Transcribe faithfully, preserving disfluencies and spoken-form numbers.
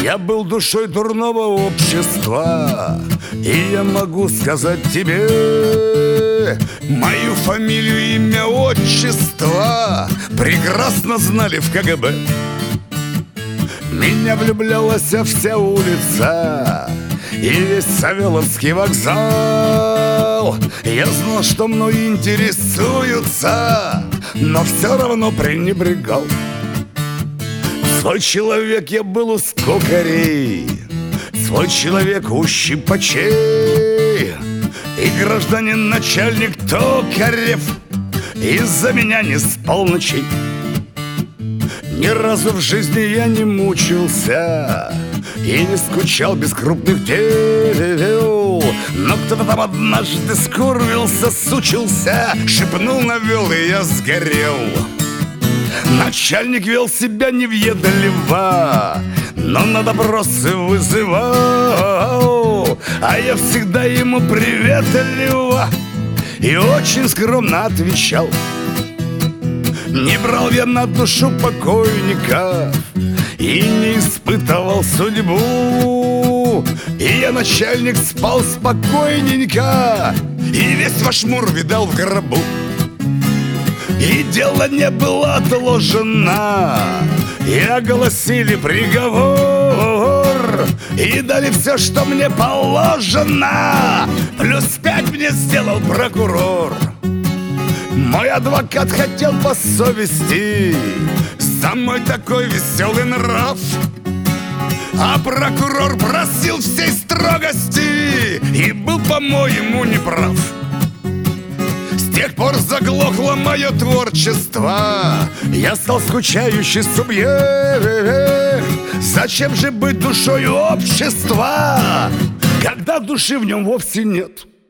Я был душой дурного общества, и я могу сказать тебе, мою фамилию, имя, отчество прекрасно знали в ка гэ бэ. Меня влюблялась вся улица и весь Савеловский вокзал. Я знал, что мной интересуются, но все равно пренебрегал. Свой человек я был у скокарей, свой человек у щипачей, и гражданин начальник Токарев из-за меня не спал ночей. Ни разу в жизни я не мучился и не скучал без крупных дел, но кто-то там однажды скурвился, сучился, шепнул, навел, и я сгорел. Начальник вел себя невъедливо, но на допросы вызывал, а я всегда ему приветливо и очень скромно отвечал. Не брал я на душу покойников и не испытывал судьбу, и я, начальник, спал спокойненько и весь ваш мур видал в гробу. И дело не было отложено, и огласили приговор, и дали все, что мне положено, плюс пять мне сделал прокурор. Мой адвокат хотел по совести, за мой такой веселый нрав, а прокурор просил всей строгости и был, по-моему, неправ. С тех пор заглохло мое творчество, я стал скучающий субъект. Зачем же быть душой общества, когда души в нем вовсе нет?